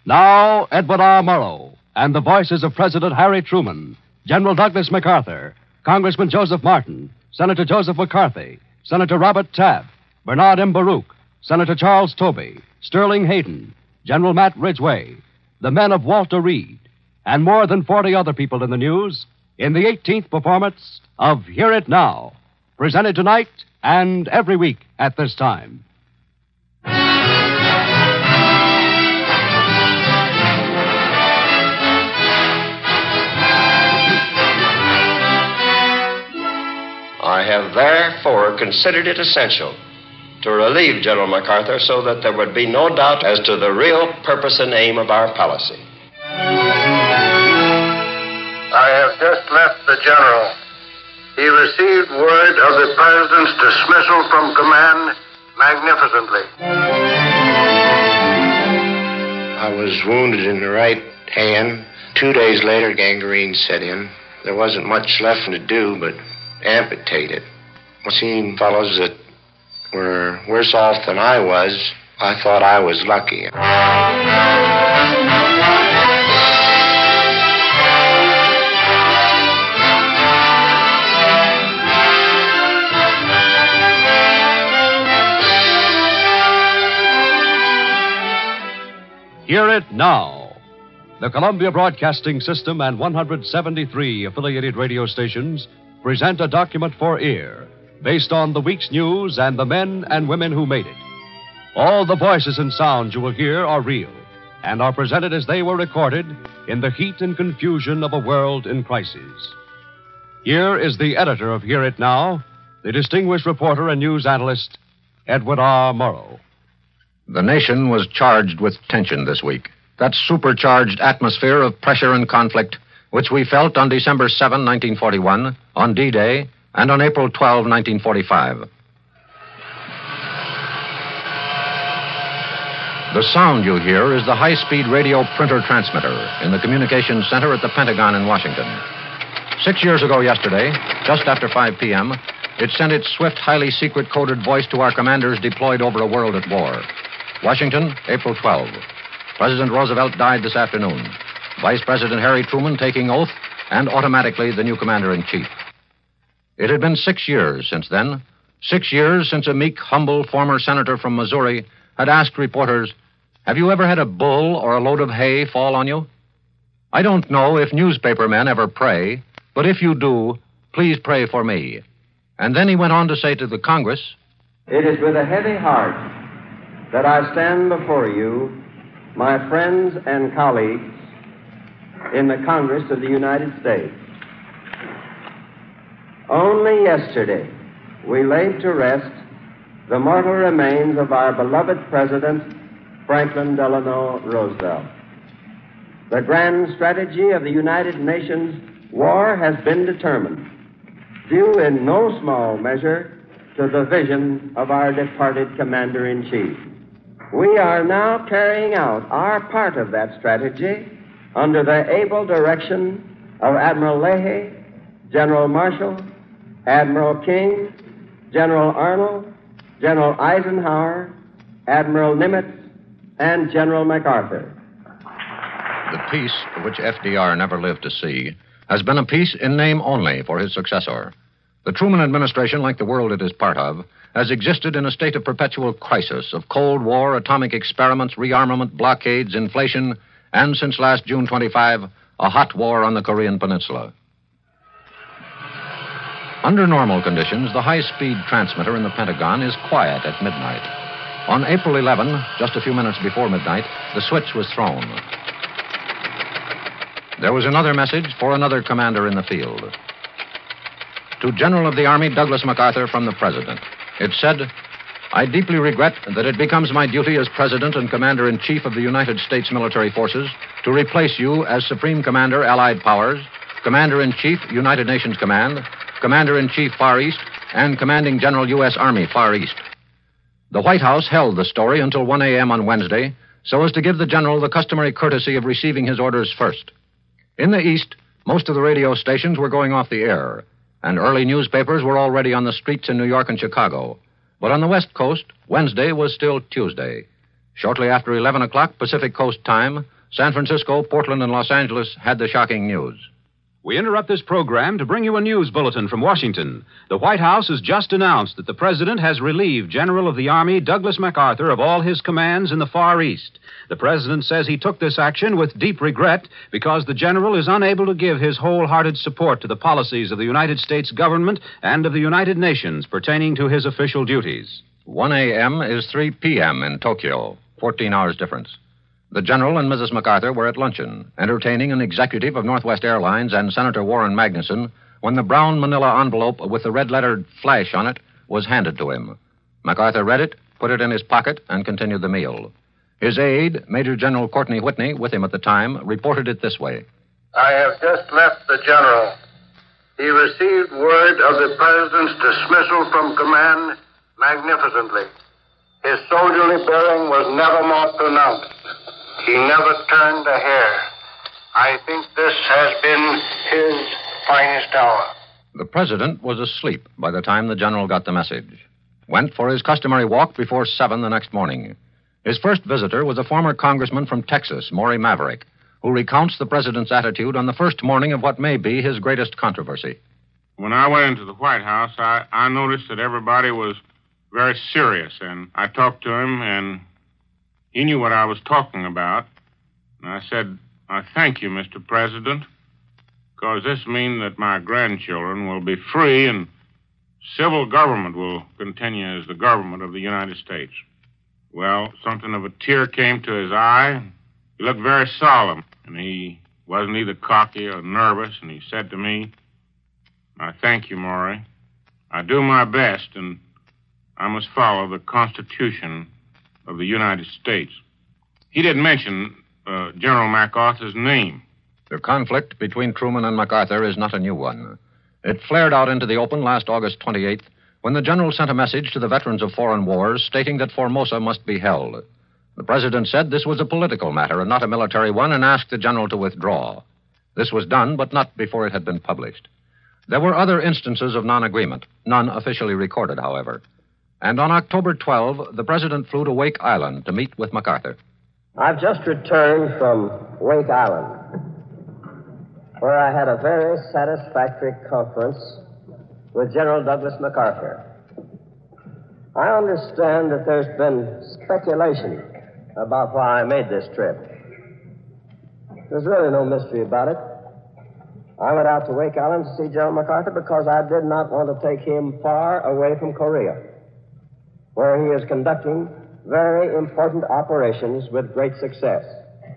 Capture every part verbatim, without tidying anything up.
Now, Edward R. Murrow and the voices of President Harry Truman, General Douglas MacArthur, Congressman Joseph Martin, Senator Joseph McCarthy, Senator Robert Taft, Bernard M. Baruch, Senator Charles Tobey, Sterling Hayden, General Matt Ridgway, the men of Walter Reed, and more than forty other people in the news in the eighteenth performance of Hear It Now, presented tonight and every week at this time. I have therefore considered it essential to relieve General MacArthur so that there would be no doubt as to the real purpose and aim of our policy. I have just left the general. He received word of the President's dismissal from command magnificently. I was wounded in the right hand. Two days later, gangrene set in. There wasn't much left to do but amputate it. I seen fellows that were worse off than I was. I thought I was lucky. Hear It Now. The Columbia Broadcasting System and one hundred seventy-three affiliated radio stations present a document for ear based on the week's news and the men and women who made it. All the voices and sounds you will hear are real and are presented as they were recorded in the heat and confusion of a world in crisis. Here is the editor of Hear It Now, the distinguished reporter and news analyst, Edward R. Murrow. The nation was charged with tension this week. That supercharged atmosphere of pressure and conflict which we felt on December seventh, nineteen forty-one, on D-Day, and on April twelfth, nineteen forty-five. The sound you hear is the high-speed radio printer transmitter in the communications center at the Pentagon in Washington. Six years ago yesterday, just after five p.m., it sent its swift, highly secret coded voice to our commanders deployed over a world at war. Washington, April twelfth. President Roosevelt died this afternoon. Vice President Harry Truman taking oath, and automatically the new commander-in-chief. It had been six years since then. Six years since a meek, humble former senator from Missouri had asked reporters, "Have you ever had a bull or a load of hay fall on you?" I don't know if newspaper men ever pray, but if you do, please pray for me. And then he went on to say to the Congress, "It is with a heavy heart that I stand before you, my friends and colleagues in the Congress of the United States. Only yesterday we laid to rest the mortal remains of our beloved President, Franklin Delano Roosevelt. The grand strategy of the United Nations war has been determined, due in no small measure to the vision of our departed Commander-in-Chief. We are now carrying out our part of that strategy under the able direction of Admiral Leahy, General Marshall, Admiral King, General Arnold, General Eisenhower, Admiral Nimitz, and General MacArthur." The peace which F D R never lived to see has been a peace in name only for his successor. The Truman administration, like the world it is part of, has existed in a state of perpetual crisis of Cold War, atomic experiments, rearmament, blockades, inflation, and since last June twenty-fifth, a hot war on the Korean Peninsula. Under normal conditions, the high-speed transmitter in the Pentagon is quiet at midnight. On April eleventh, just a few minutes before midnight, the switch was thrown. There was another message for another commander in the field. To General of the Army Douglas MacArthur from the President. It said, "I deeply regret that it becomes my duty as President and Commander-in-Chief of the United States Military Forces to replace you as Supreme Commander, Allied Powers, Commander-in-Chief, United Nations Command, Commander-in-Chief, Far East, and Commanding General, U S Army, Far East." The White House held the story until one a.m. on Wednesday so as to give the general the customary courtesy of receiving his orders first. In the East, most of the radio stations were going off the air, and early newspapers were already on the streets in New York and Chicago. But on the West Coast, Wednesday was still Tuesday. Shortly after eleven o'clock Pacific Coast time, San Francisco, Portland, and Los Angeles had the shocking news. We interrupt this program to bring you a news bulletin from Washington. The White House has just announced that the President has relieved General of the Army Douglas MacArthur of all his commands in the Far East. The President says he took this action with deep regret because the General is unable to give his wholehearted support to the policies of the United States government and of the United Nations pertaining to his official duties. one a.m. is three p.m. in Tokyo, fourteen hours difference. The General and Missus MacArthur were at luncheon, entertaining an executive of Northwest Airlines and Senator Warren Magnuson, when the brown manila envelope with the red-lettered flash on it was handed to him. MacArthur read it, put it in his pocket, and continued the meal. His aide, Major General Courtney Whitney, with him at the time, reported it this way. I have just left the General. He received word of the President's dismissal from command magnificently. His soldierly bearing was never more pronounced. He never turned a hair. I think this has been his finest hour. The President was asleep by the time the General got the message. Went for his customary walk before seven the next morning. His first visitor was a former congressman from Texas, Maury Maverick, who recounts the President's attitude on the first morning of what may be his greatest controversy. When I went into the White House, I, I noticed that everybody was very serious, and I talked to him, and he knew what I was talking about. And I said, I thank you, Mister President, because this means that my grandchildren will be free and civil government will continue as the government of the United States. Well, something of a tear came to his eye. He looked very solemn, and he wasn't either cocky or nervous, and he said to me, I thank you, Maury. I do my best, and I must follow the Constitution of the United States. He didn't mention uh, General MacArthur's name. The conflict between Truman and MacArthur is not a new one. It flared out into the open last August twenty-eighth when the General sent a message to the veterans of foreign wars stating that Formosa must be held. The President said this was a political matter and not a military one and asked the General to withdraw. This was done, but not before it had been published. There were other instances of non-agreement, none officially recorded, however. And on October twelfth, the President flew to Wake Island to meet with MacArthur. I've just returned from Wake Island, where I had a very satisfactory conference with General Douglas MacArthur. I understand that there's been speculation about why I made this trip. There's really no mystery about it. I went out to Wake Island to see General MacArthur because I did not want to take him far away from Korea, where he is conducting very important operations with great success.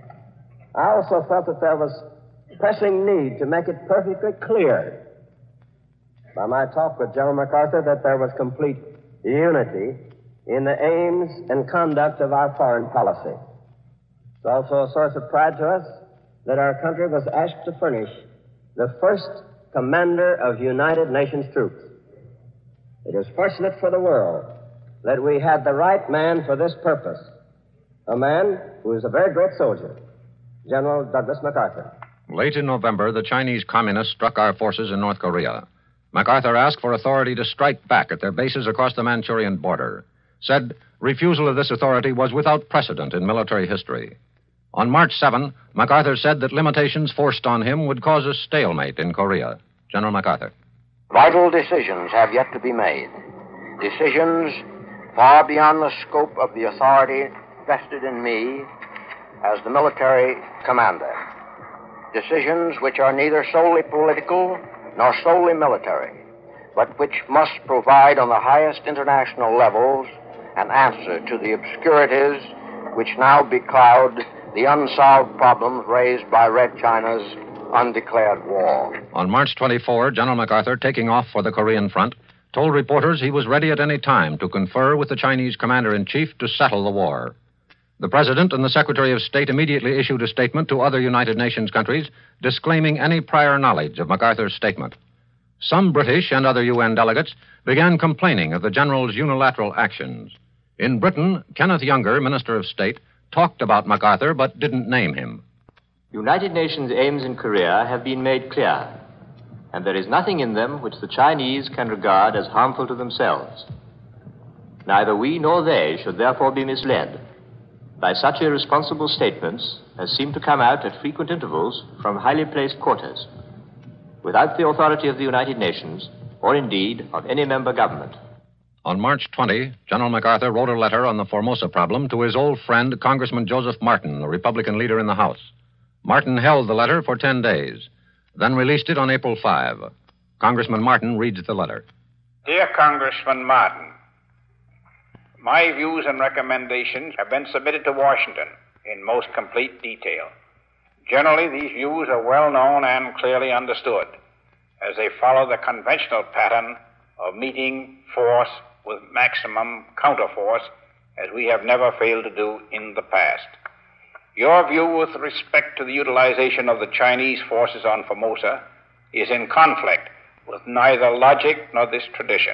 I also felt that there was pressing need to make it perfectly clear by my talk with General MacArthur that there was complete unity in the aims and conduct of our foreign policy. It's also a source of pride to us that our country was asked to furnish the first commander of United Nations troops. It is fortunate for the world that we had the right man for this purpose, a man who is a very great soldier, General Douglas MacArthur. Late in November, the Chinese communists struck our forces in North Korea. MacArthur asked for authority to strike back at their bases across the Manchurian border, said refusal of this authority was without precedent in military history. On March seventh, MacArthur said that limitations forced on him would cause a stalemate in Korea. General MacArthur. Vital decisions have yet to be made. Decisions far beyond the scope of the authority vested in me as the military commander. Decisions which are neither solely political nor solely military, but which must provide on the highest international levels an answer to the obscurities which now becloud the unsolved problems raised by Red China's undeclared war. On March twenty-fourth, General MacArthur, taking off for the Korean front, told reporters he was ready at any time to confer with the Chinese commander-in-chief to settle the war. The President and the Secretary of State immediately issued a statement to other United Nations countries disclaiming any prior knowledge of MacArthur's statement. Some British and other U N delegates began complaining of the General's unilateral actions. In Britain, Kenneth Younger, Minister of State, talked about MacArthur but didn't name him. United Nations aims in Korea have been made clear, and there is nothing in them which the Chinese can regard as harmful to themselves. Neither we nor they should therefore be misled. by such irresponsible statements as seem to come out at frequent intervals from highly placed quarters, without the authority of the United Nations or indeed of any member government. On March twentieth, General MacArthur wrote a letter on the Formosa problem to his old friend, Congressman Joseph Martin, the Republican leader in the House. Martin held the letter for ten days, then released it on April fifth. Congressman Martin reads the letter. Dear Congressman Martin, my views and recommendations have been submitted to Washington in most complete detail. Generally, these views are well known and clearly understood, as they follow the conventional pattern of meeting force with maximum counterforce, as we have never failed to do in the past. Your view with respect to the utilization of the Chinese forces on Formosa is in conflict with neither logic nor this tradition.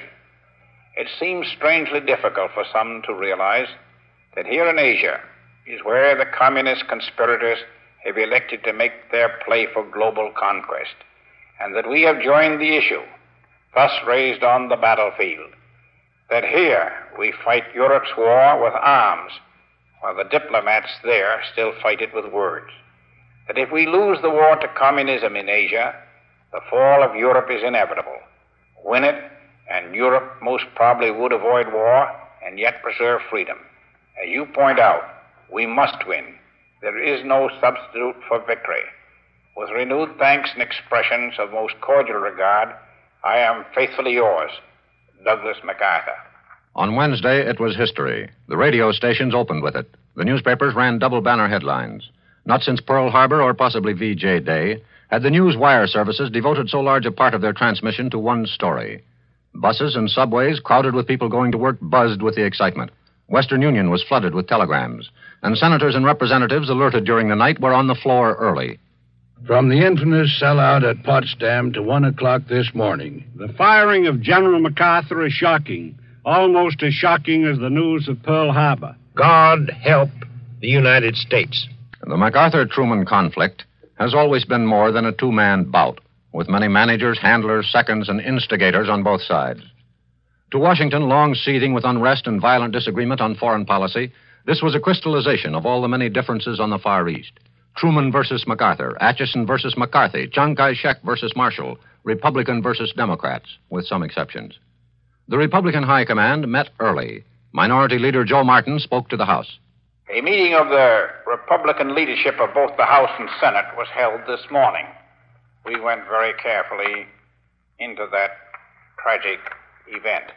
It seems strangely difficult for some to realize that here in Asia is where the communist conspirators have elected to make their play for global conquest, and that we have joined the issue, thus raised on the battlefield, that here we fight Europe's war with arms, while the diplomats there still fight it with words. That if we lose the war to communism in Asia, the fall of Europe is inevitable. Win it, and Europe most probably would avoid war and yet preserve freedom. As you point out, we must win. There is no substitute for victory. With renewed thanks and expressions of most cordial regard, I am faithfully yours, Douglas MacArthur. On Wednesday, it was history. The radio stations opened with it. The newspapers ran double banner headlines. Not since Pearl Harbor or possibly V J Day had the news wire services devoted so large a part of their transmission to one story. Buses and subways, crowded with people going to work, buzzed with the excitement. Western Union was flooded with telegrams, and senators and representatives alerted during the night were on the floor early. From the infamous sellout at Potsdam to one o'clock this morning. The firing of General MacArthur is shocking, almost as shocking as the news of Pearl Harbor. God help the United States. The MacArthur-Truman conflict has always been more than a two-man bout, with many managers, handlers, seconds, and instigators on both sides. To Washington, long seething with unrest and violent disagreement on foreign policy, this was a crystallization of all the many differences on the Far East. Truman versus MacArthur, Atchison versus McCarthy, Chiang Kai-shek versus Marshall, Republican versus Democrats, with some exceptions. The Republican High Command met early. Minority Leader Joe Martin spoke to the House. A meeting of the Republican leadership of both the House and Senate was held this morning. We went very carefully into that tragic event.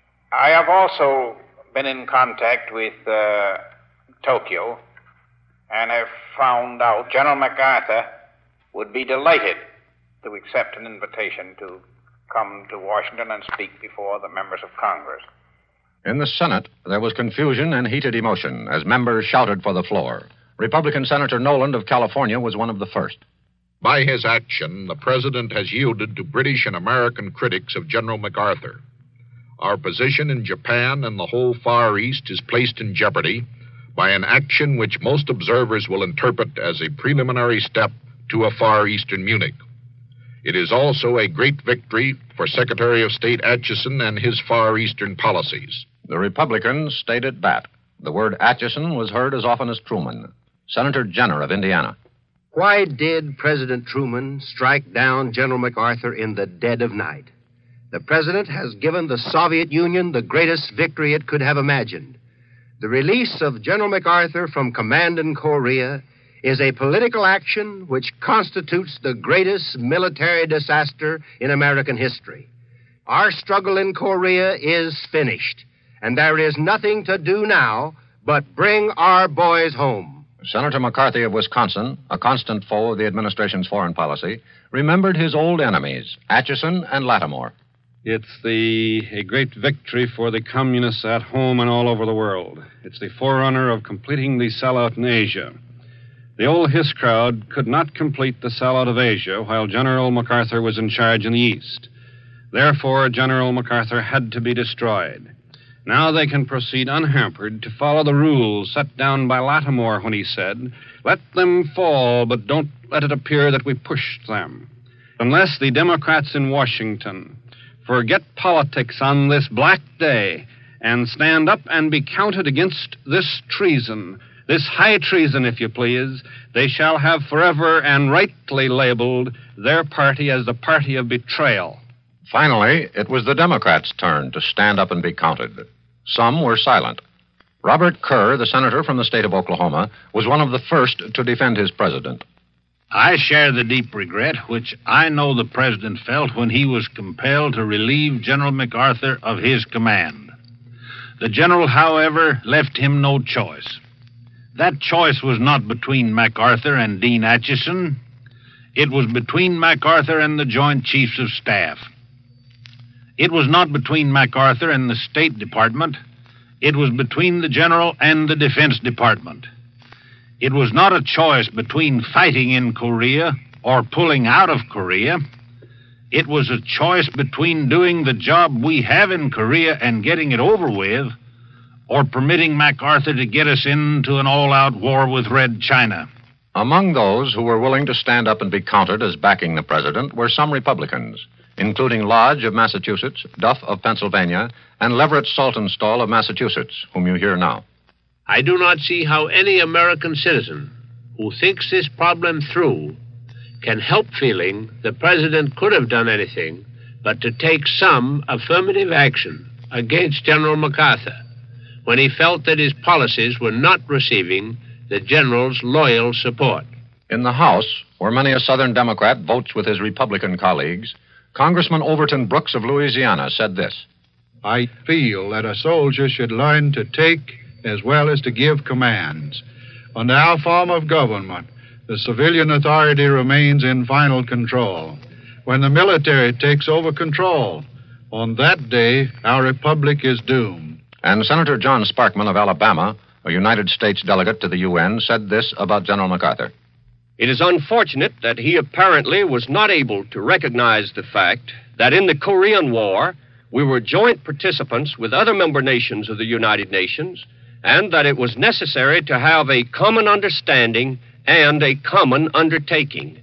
I have also been in contact with uh, Tokyo and have found out General MacArthur would be delighted to accept an invitation to come to Washington and speak before the members of Congress. In the Senate, there was confusion and heated emotion as members shouted for the floor. Republican Senator Noland of California was one of the first. By his action, the President has yielded to British and American critics of General MacArthur. Our position in Japan and the whole Far East is placed in jeopardy by an action which most observers will interpret as a preliminary step to a Far Eastern Munich. It is also a great victory for Secretary of State Atchison and his Far Eastern policies. The Republicans stated that. The word Atchison was heard as often as Truman. Senator Jenner of Indiana. Why did President Truman strike down General MacArthur in the dead of night? The President has given the Soviet Union the greatest victory it could have imagined. The release of General MacArthur from command in Korea is a political action which constitutes the greatest military disaster in American history. Our struggle in Korea is finished, and there is nothing to do now but bring our boys home. Senator McCarthy of Wisconsin, a constant foe of the administration's foreign policy, remembered his old enemies, Atchison and Lattimore. It's the a great victory for the communists at home and all over the world. It's the forerunner of completing the sellout in Asia. The old Hiss crowd could not complete the sellout of Asia while General MacArthur was in charge in the East. Therefore, General MacArthur had to be destroyed. Now they can proceed unhampered to follow the rules set down by Lattimore when he said, "Let them fall, but don't let it appear that we pushed them." Unless the Democrats in Washington forget politics on this black day and stand up and be counted against this treason, This high treason, if you please, they shall have forever and rightly labeled their party as the party of betrayal. Finally, it was the Democrats' turn to stand up and be counted. Some were silent. Robert Kerr, the senator from the state of Oklahoma, was one of the first to defend his president. I share the deep regret which I know the president felt when he was compelled to relieve General MacArthur of his command. The general, however, left him no choice. That choice was not between MacArthur and Dean Acheson. It was between MacArthur and the Joint Chiefs of Staff. It was not between MacArthur and the State Department. It was between the General and the Defense Department. It was not a choice between fighting in Korea or pulling out of Korea. It was a choice between doing the job we have in Korea and getting it over with, or permitting MacArthur to get us into an all-out war with Red China. Among those who were willing to stand up and be counted as backing the president were some Republicans, including Lodge of Massachusetts, Duff of Pennsylvania, and Leverett Saltonstall of Massachusetts, whom you hear now. I do not see how any American citizen who thinks this problem through can help feeling the president could have done anything but to take some affirmative action against General MacArthur when he felt that his policies were not receiving the general's loyal support. In the House, where many a Southern Democrat votes with his Republican colleagues, Congressman Overton Brooks of Louisiana said this. I feel that a soldier should learn to take as well as to give commands. Under our form of government, the civilian authority remains in final control. When the military takes over control, on that day, our republic is doomed. And Senator John Sparkman of Alabama, a United States delegate to the U N, said this about General MacArthur. It is unfortunate that he apparently was not able to recognize the fact that in the Korean War, we were joint participants with other member nations of the United Nations, and that it was necessary to have a common understanding and a common undertaking.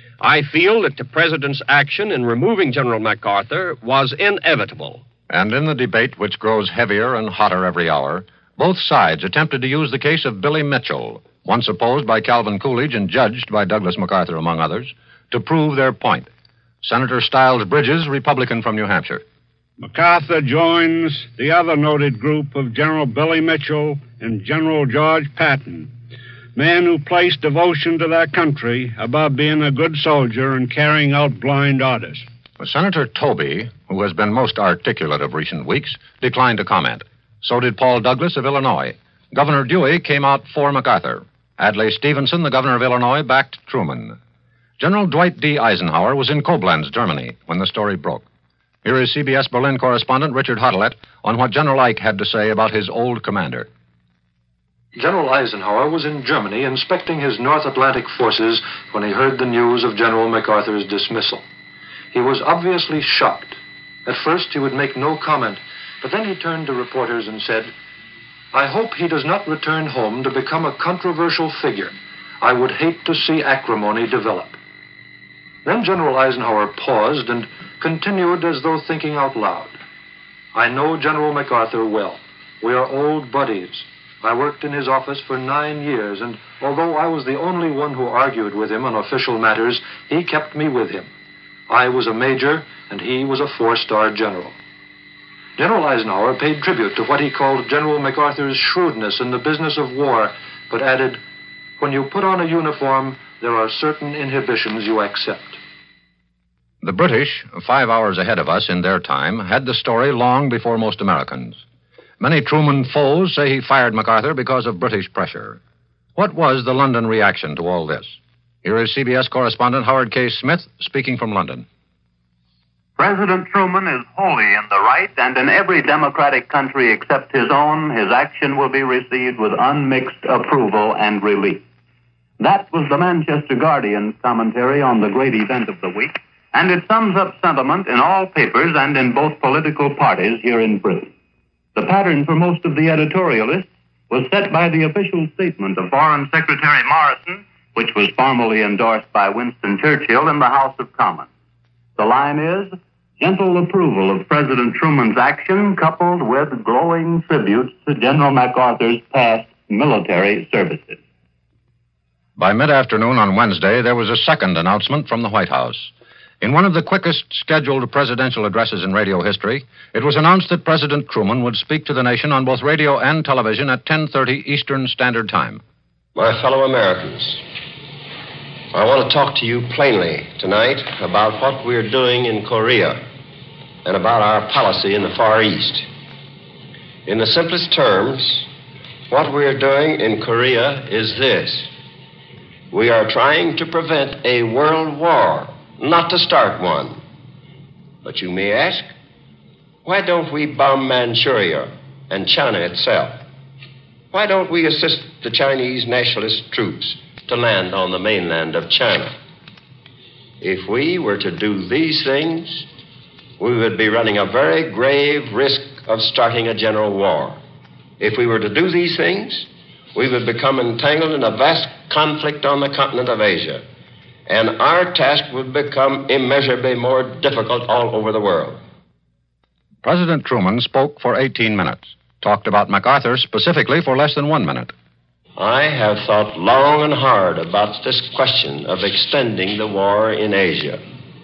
I feel that the President's action in removing General MacArthur was inevitable. And in the debate, which grows heavier and hotter every hour, both sides attempted to use the case of Billy Mitchell, once opposed by Calvin Coolidge and judged by Douglas MacArthur, among others, to prove their point. Senator Stiles Bridges, Republican from New Hampshire. MacArthur joins the other noted group of General Billy Mitchell and General George Patton, men who placed devotion to their country above being a good soldier and carrying out blind orders. Senator Tobey, who has been most articulate of recent weeks, declined to comment. So did Paul Douglas of Illinois. Governor Dewey came out for MacArthur. Adlai Stevenson, the governor of Illinois, backed Truman. General Dwight D. Eisenhower was in Koblenz, Germany, when the story broke. Here is C B S Berlin correspondent Richard Hottelet on what General Ike had to say about his old commander. General Eisenhower was in Germany inspecting his North Atlantic forces when he heard the news of General MacArthur's dismissal. He was obviously shocked. At first, he would make no comment, but then he turned to reporters and said, I hope he does not return home to become a controversial figure. I would hate to see acrimony develop. Then General Eisenhower paused and continued as though thinking out loud. I know General MacArthur well. We are old buddies. I worked in his office for nine years, and although I was the only one who argued with him on official matters, he kept me with him. I was a major, and he was a four-star general. General Eisenhower paid tribute to what he called General MacArthur's shrewdness in the business of war, but added, when you put on a uniform, there are certain inhibitions you accept. The British, five hours ahead of us in their time, had the story long before most Americans. Many Truman foes say he fired MacArthur because of British pressure. What was the London reaction to all this? Here is C B S correspondent Howard K. Smith speaking from London. President Truman is wholly in the right, and in every democratic country except his own, his action will be received with unmixed approval and relief. That was the Manchester Guardian's commentary on the great event of the week, and it sums up sentiment in all papers and in both political parties here in Britain. The pattern for most of the editorialists was set by the official statement of Foreign Secretary Morrison, which was formally endorsed by Winston Churchill in the House of Commons. The line is, gentle approval of President Truman's action coupled with glowing tributes to General MacArthur's past military services. By mid-afternoon on Wednesday, there was a second announcement from the White House. In one of the quickest scheduled presidential addresses in radio history, it was announced that President Truman would speak to the nation on both radio and television at ten thirty Eastern Standard Time. My fellow Americans, I want to talk to you plainly tonight about what we're doing in Korea and about our policy in the Far East. In the simplest terms, what we're doing in Korea is this. We are trying to prevent a world war, not to start one. But you may ask, why don't we bomb Manchuria and China itself? Why don't we assist the Chinese nationalist troops to land on the mainland of China? If we were to do these things, we would be running a very grave risk of starting a general war. If we were to do these things, we would become entangled in a vast conflict on the continent of Asia, and our task would become immeasurably more difficult all over the world. President Truman spoke for eighteen minutes, talked about MacArthur specifically for less than one minute. I have thought long and hard about this question of extending the war in Asia.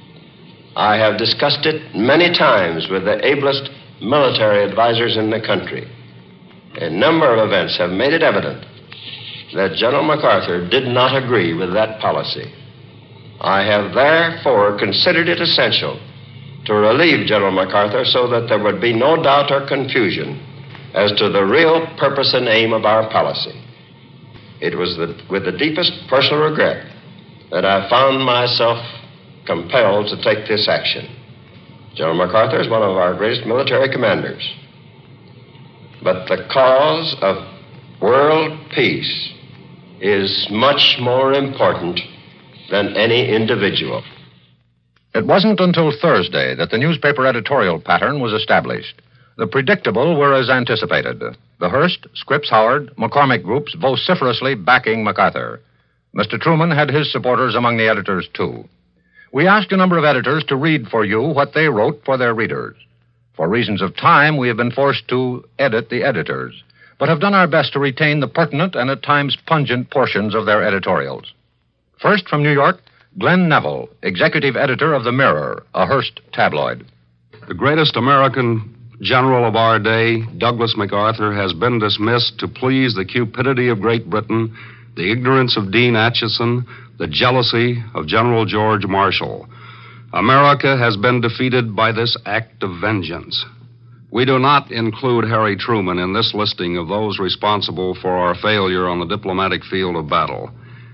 I have discussed it many times with the ablest military advisors in the country. A number of events have made it evident that General MacArthur did not agree with that policy. I have therefore considered it essential to relieve General MacArthur so that there would be no doubt or confusion as to the real purpose and aim of our policy. It was the, with the deepest personal regret that I found myself compelled to take this action. General MacArthur is one of our greatest military commanders. But the cause of world peace is much more important than any individual. It wasn't until Thursday that the newspaper editorial pattern was established. The predictable were as anticipated. The Hearst, Scripps Howard, McCormick groups vociferously backing MacArthur. Mister Truman had his supporters among the editors, too. We asked a number of editors to read for you what they wrote for their readers. For reasons of time, we have been forced to edit the editors, but have done our best to retain the pertinent and at times pungent portions of their editorials. First, from New York, Glenn Neville, executive editor of The Mirror, a Hearst tabloid. The greatest American general of our day, Douglas MacArthur, has been dismissed to please the cupidity of Great Britain, the ignorance of Dean Acheson, the jealousy of General George Marshall. America has been defeated by this act of vengeance. We do not include Harry Truman in this listing of those responsible for our failure on the diplomatic field of battle.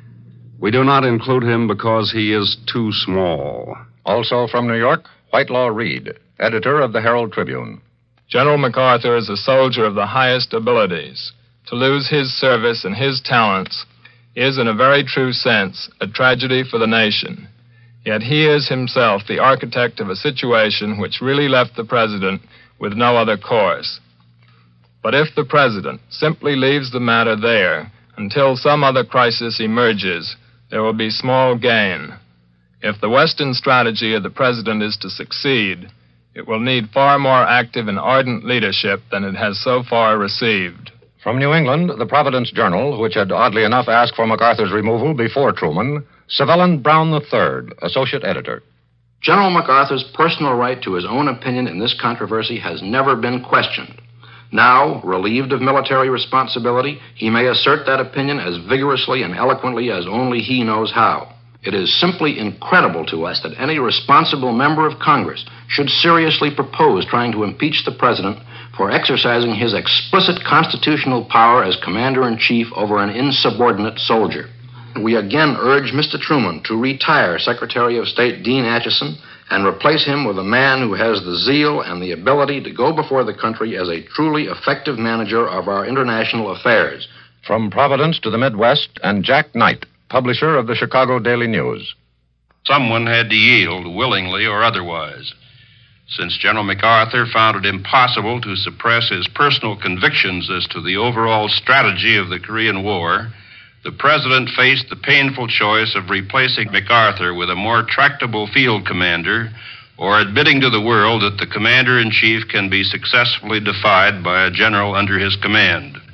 We do not include him because he is too small. Also from New York, Whitelaw Reid, editor of the Herald Tribune. General MacArthur is a soldier of the highest abilities. To lose his service and his talents is, in a very true sense, a tragedy for the nation. Yet he is himself the architect of a situation which really left the president with no other course. But if the president simply leaves the matter there until some other crisis emerges, there will be small gain. If the Western strategy of the president is to succeed, it will need far more active and ardent leadership than it has so far received. From New England, the Providence Journal, which had oddly enough asked for MacArthur's removal before Truman, Savellan Brown the third, associate editor. General MacArthur's personal right to his own opinion in this controversy has never been questioned. Now, relieved of military responsibility, he may assert that opinion as vigorously and eloquently as only he knows how. It is simply incredible to us that any responsible member of Congress should seriously propose trying to impeach the president for exercising his explicit constitutional power as commander-in-chief over an insubordinate soldier. We again urge Mister Truman to retire Secretary of State Dean Acheson and replace him with a man who has the zeal and the ability to go before the country as a truly effective manager of our international affairs. From Providence to the Midwest, and Jack Knight, publisher of the Chicago Daily News. Someone had to yield, willingly or otherwise. Since General MacArthur found it impossible to suppress his personal convictions as to the overall strategy of the Korean War, the president faced the painful choice of replacing MacArthur with a more tractable field commander or admitting to the world that the commander-in-chief can be successfully defied by a general under his command.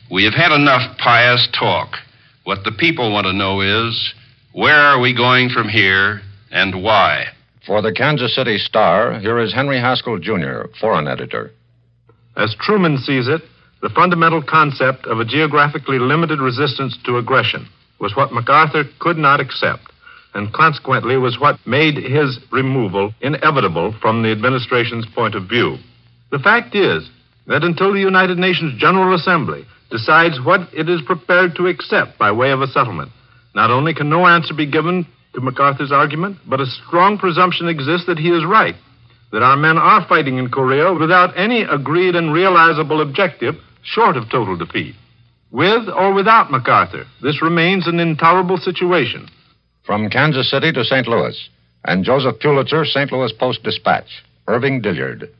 We have had enough pious talk. What the people want to know is, where are we going from here and why? For the Kansas City Star, here is Henry Haskell, Junior, foreign editor. As Truman sees it, the fundamental concept of a geographically limited resistance to aggression was what MacArthur could not accept, and consequently was what made his removal inevitable from the administration's point of view. The fact is that until the United Nations General Assembly decides what it is prepared to accept by way of a settlement, not only can no answer be given to MacArthur's argument, but a strong presumption exists that he is right, that our men are fighting in Korea without any agreed and realizable objective short of total defeat. With or without MacArthur, this remains an intolerable situation. From Kansas City to Saint Louis, and Joseph Pulitzer, Saint Louis Post-Dispatch, Irving Dilliard.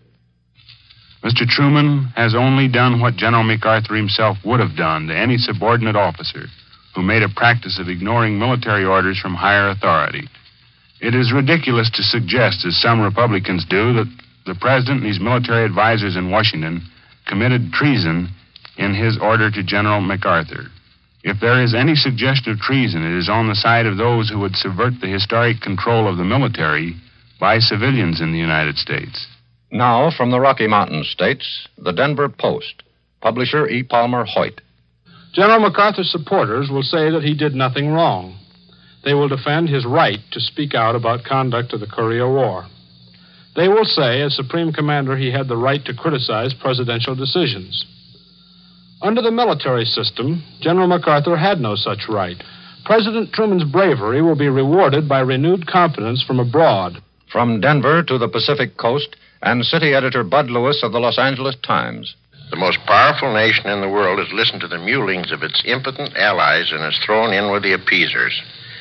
Mister Truman has only done what General MacArthur himself would have done to any subordinate officer who made a practice of ignoring military orders from higher authority. It is ridiculous to suggest, as some Republicans do, that the president and his military advisors in Washington committed treason in his order to General MacArthur. If there is any suggestion of treason, it is on the side of those who would subvert the historic control of the military by civilians in the United States. Now, from the Rocky Mountain states, the Denver Post, publisher E. Palmer Hoyt. General MacArthur's supporters will say that he did nothing wrong. They will defend his right to speak out about conduct of the Korea War. They will say, as Supreme Commander, he had the right to criticize presidential decisions. Under the military system, General MacArthur had no such right. President Truman's bravery will be rewarded by renewed confidence from abroad. From Denver to the Pacific Coast, and city editor Bud Lewis of the Los Angeles Times. The most powerful nation in the world has listened to the mewlings of its impotent allies and has thrown in with the appeasers.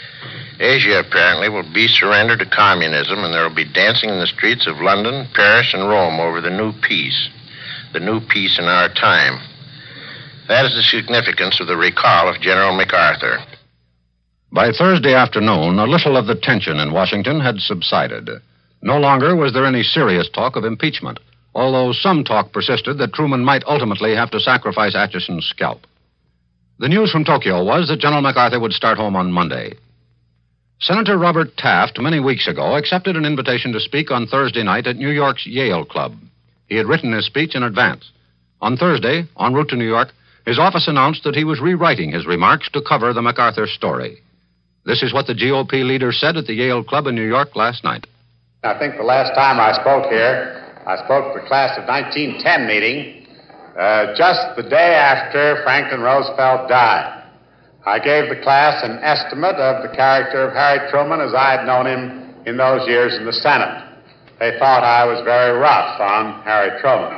Asia, apparently, will be surrendered to communism, and there will be dancing in the streets of London, Paris, and Rome over the new peace. The new peace in our time. That is the significance of the recall of General MacArthur. By Thursday afternoon, a little of the tension in Washington had subsided. No longer was there any serious talk of impeachment, although some talk persisted that Truman might ultimately have to sacrifice Atchison's scalp. The news from Tokyo was that General MacArthur would start home on Monday. Senator Robert Taft, many weeks ago, accepted an invitation to speak on Thursday night at New York's Yale Club. He had written his speech in advance. On Thursday, en route to New York, his office announced that he was rewriting his remarks to cover the MacArthur story. This is what the G O P leader said at the Yale Club in New York last night. I think the last time I spoke here, I spoke at the class of nineteen ten meeting, uh, just the day after Franklin Roosevelt died. I gave the class an estimate of the character of Harry Truman as I had known him in those years in the Senate. They thought I was very rough on Harry Truman.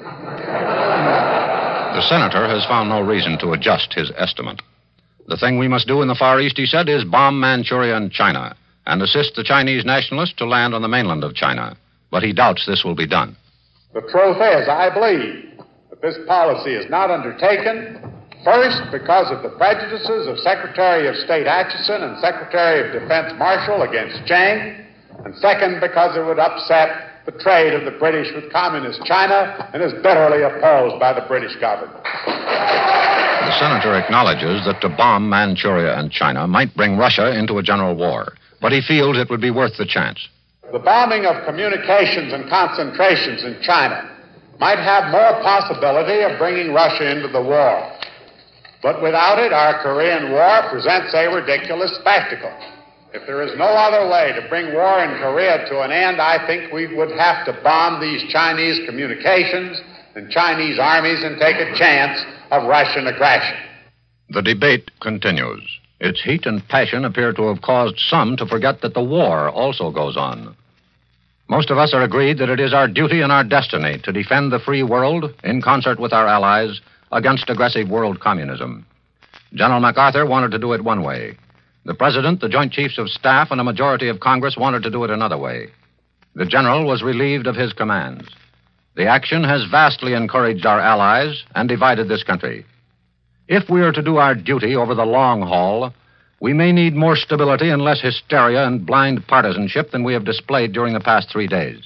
The senator has found no reason to adjust his estimate. The thing we must do in the Far East, he said, is bomb Manchuria and China and assist the Chinese nationalists to land on the mainland of China. But he doubts this will be done. The truth is, I believe that this policy is not undertaken, first, because of the prejudices of Secretary of State Atchison and Secretary of Defense Marshall against Chiang, and second, because it would upset the trade of the British with communist China and is bitterly opposed by the British government. The senator acknowledges that to bomb Manchuria and China might bring Russia into a general war, but he feels it would be worth the chance. The bombing of communications and concentrations in China might have more possibility of bringing Russia into the war. But without it, our Korean War presents a ridiculous spectacle. If there is no other way to bring war in Korea to an end, I think we would have to bomb these Chinese communications and Chinese armies and take a chance of Russian aggression. The debate continues. Its heat and passion appear to have caused some to forget that the war also goes on. Most of us are agreed that it is our duty and our destiny to defend the free world, in concert with our allies, against aggressive world communism. General MacArthur wanted to do it one way. The President, the Joint Chiefs of Staff, and a majority of Congress wanted to do it another way. The General was relieved of his commands. The action has vastly encouraged our allies and divided this country. If we are to do our duty over the long haul, we may need more stability and less hysteria and blind partisanship than we have displayed during the past three days.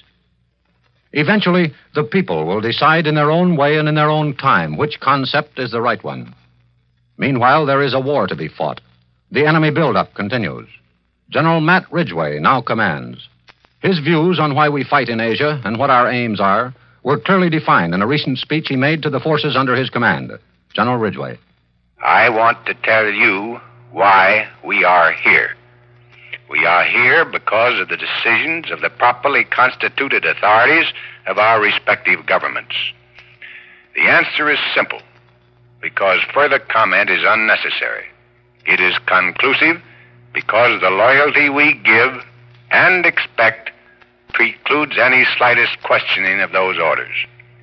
Eventually, the people will decide in their own way and in their own time which concept is the right one. Meanwhile, there is a war to be fought. The enemy buildup continues. General Matt Ridgway now commands. His views on why we fight in Asia and what our aims are were clearly defined in a recent speech he made to the forces under his command. General Ridgway. I want to tell you why we are here. We are here because of the decisions of the properly constituted authorities of our respective governments. The answer is simple, because further comment is unnecessary. It is conclusive because the loyalty we give and expect precludes any slightest questioning of those orders.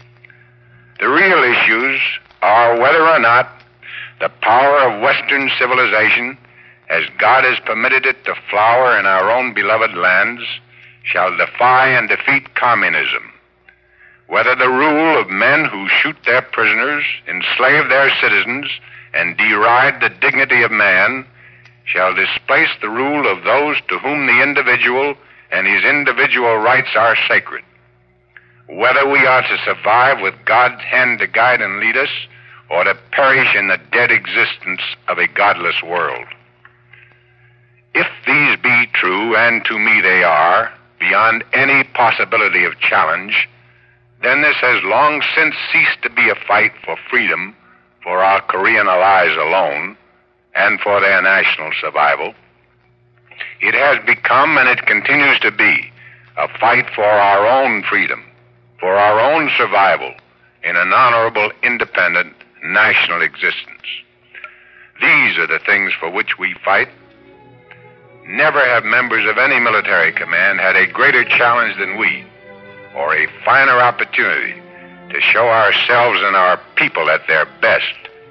The real issues are whether or not the power of Western civilization, as God has permitted it to flower in our own beloved lands, shall defy and defeat communism. Whether the rule of men who shoot their prisoners, enslave their citizens, and deride the dignity of man shall displace the rule of those to whom the individual and his individual rights are sacred. Whether we are to survive with God's hand to guide and lead us, or to perish in the dead existence of a godless world. If these be true, and to me they are, beyond any possibility of challenge, then this has long since ceased to be a fight for freedom for our Korean allies alone and for their national survival. It has become, and it continues to be, a fight for our own freedom, for our own survival in an honorable, independent, national existence. These are the things for which we fight. Never have members of any military command had a greater challenge than we, or a finer opportunity to show ourselves and our people at their best.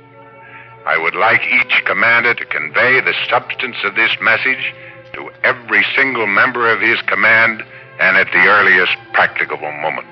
I would like each commander to convey the substance of this message to every single member of his command, and at the earliest practicable moment.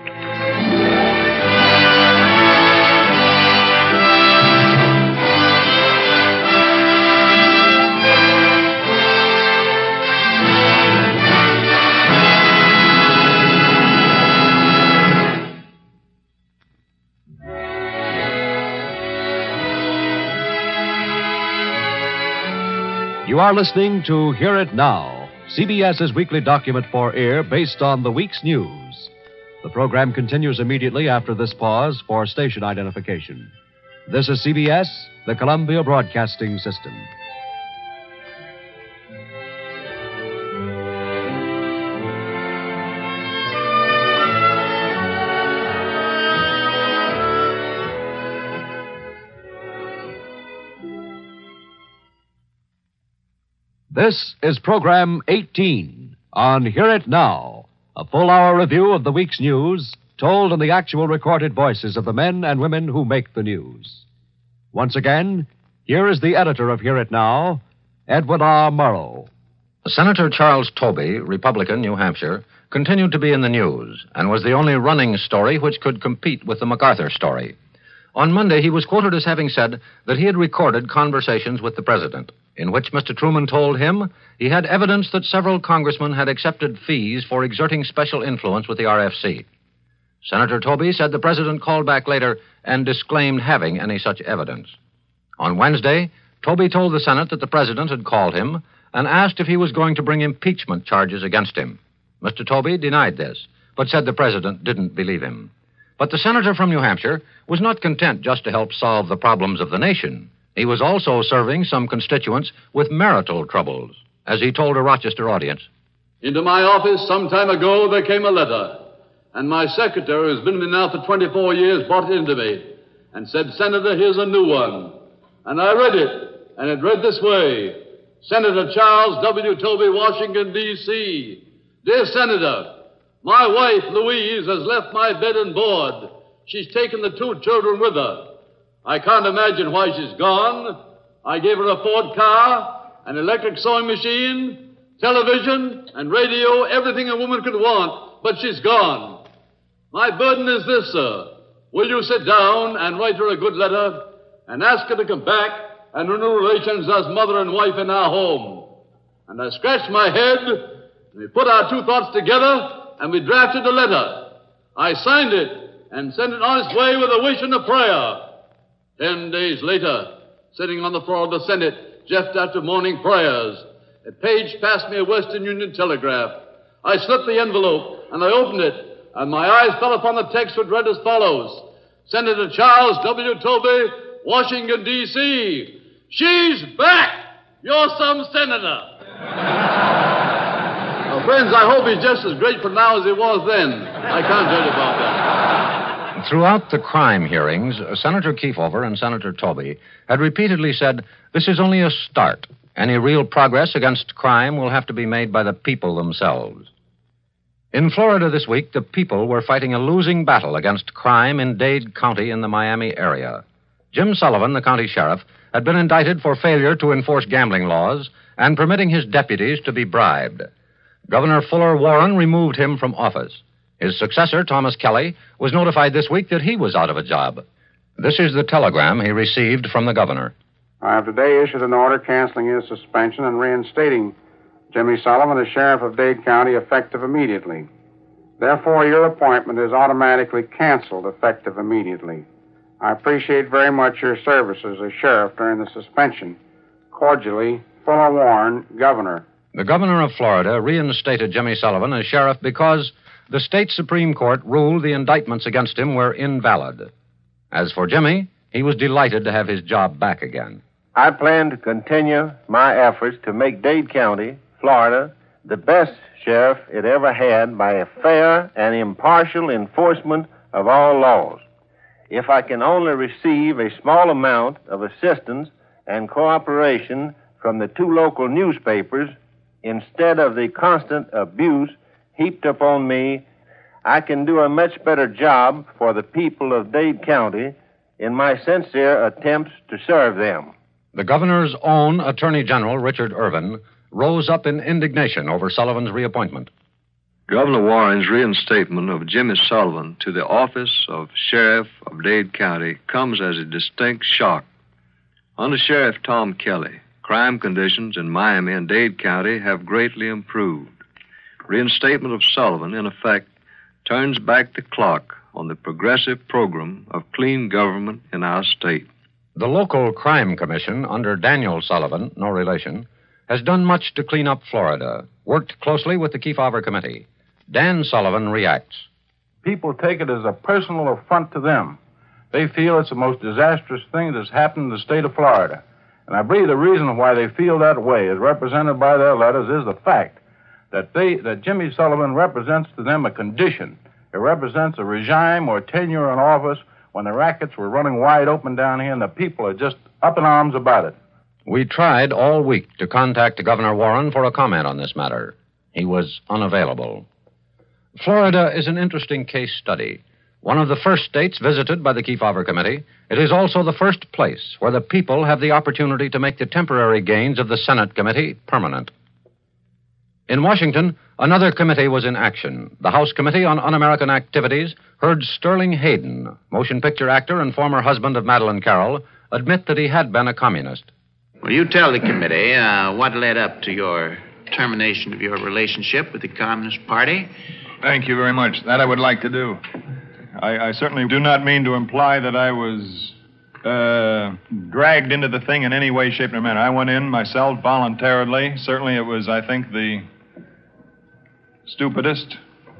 You are listening to Hear It Now, CBS's weekly document for air based on the week's news. The program continues immediately after this pause for station identification. This is C B S, the Columbia Broadcasting System. This is Program eighteen on Hear It Now, a full hour review of the week's news told in the actual recorded voices of the men and women who make the news. Once again, here is the editor of Hear It Now, Edward R. Murrow. Senator Charles Tobey, Republican, New Hampshire, continued to be in the news and was the only running story which could compete with the MacArthur story. On Monday, he was quoted as having said that he had recorded conversations with the president, in which Mister Truman told him he had evidence that several congressmen had accepted fees for exerting special influence with the R F C. Senator Tobey said the president called back later and disclaimed having any such evidence. On Wednesday, Tobey told the Senate that the president had called him and asked if he was going to bring impeachment charges against him. Mister Tobey denied this, but said the president didn't believe him. But the senator from New Hampshire was not content just to help solve the problems of the nation. He was also serving some constituents with marital troubles, as he told a Rochester audience. Into my office some time ago there came a letter, and my secretary, who's been with me now for twenty-four years, brought it into me and said, "Senator, here's a new one." And I read it, and it read this way: Senator Charles W. Tobey, Washington, D C Dear Senator, my wife, Louise, has left my bed and board. She's taken the two children with her. I can't imagine why she's gone. I gave her a Ford car, an electric sewing machine, television, and radio, everything a woman could want, but she's gone. My burden is this, sir. Will you sit down and write her a good letter and ask her to come back and renew relations as mother and wife in our home? And I scratched my head, and we put our two thoughts together, and we drafted a letter. I signed it and sent it on its way with a wish and a prayer. Ten days later, sitting on the floor of the Senate just after morning prayers. A page passed me a Western Union telegraph. I slipped the envelope, and I opened it, and my eyes fell upon the text which read as follows. Senator Charles W. Tobey, Washington, D C She's back! You're some senator. Well, friends, I hope he's just as grateful now as he was then. I can't tell you about that. Throughout the crime hearings, Senator Kefauver and Senator Tobey had repeatedly said, this is only a start. Any real progress against crime will have to be made by the people themselves. In Florida this week, the people were fighting a losing battle against crime in Dade County in the Miami area. Jim Sullivan, the county sheriff, had been indicted for failure to enforce gambling laws and permitting his deputies to be bribed. Governor Fuller Warren removed him from office. His successor, Thomas Kelly, was notified this week that he was out of a job. This is the telegram he received from the governor. I have today issued an order canceling his suspension and reinstating Jimmy Sullivan as sheriff of Dade County effective immediately. Therefore, your appointment is automatically canceled effective immediately. I appreciate very much your services as sheriff during the suspension. Cordially, Fuller Warren, Governor. The governor of Florida reinstated Jimmy Sullivan as sheriff because the state Supreme Court ruled the indictments against him were invalid. As for Jimmy, he was delighted to have his job back again. I plan to continue my efforts to make Dade County, Florida, the best sheriff it ever had by a fair and impartial enforcement of all laws. If I can only receive a small amount of assistance and cooperation from the two local newspapers, instead of the constant abuse heaped upon me, I can do a much better job for the people of Dade County in my sincere attempts to serve them. The governor's own Attorney General, Richard Irvin, rose up in indignation over Sullivan's reappointment. Governor Warren's reinstatement of Jimmy Sullivan to the office of Sheriff of Dade County comes as a distinct shock. Under Sheriff Tom Kelly, crime conditions in Miami and Dade County have greatly improved. Reinstatement of Sullivan, in effect, turns back the clock on the progressive program of clean government in our state. The local crime commission under Daniel Sullivan, no relation, has done much to clean up Florida, worked closely with the Kefauver Committee. Dan Sullivan reacts. People take it as a personal affront to them. They feel it's the most disastrous thing that's happened in the state of Florida. And I believe the reason why they feel that way, as represented by their letters, is the fact that they that Jimmy Sullivan represents to them a condition. It represents a regime or tenure in office when the rackets were running wide open down here and the people are just up in arms about it. We tried all week to contact Governor Warren for a comment on this matter. He was unavailable. Florida is an interesting case study. One of the first states visited by the Kefauver Committee, it is also the first place where the people have the opportunity to make the temporary gains of the Senate Committee permanent. In Washington, another committee was in action. The House Committee on Un-American Activities heard Sterling Hayden, motion picture actor and former husband of Madeleine Carroll, admit that he had been a communist. Will you tell the committee uh, what led up to your termination of your relationship with the Communist Party? Thank you very much. That I would like to do. I, I certainly do not mean to imply that I was uh, dragged into the thing in any way, shape, or manner. I went in myself voluntarily. Certainly it was, I think, the stupidest,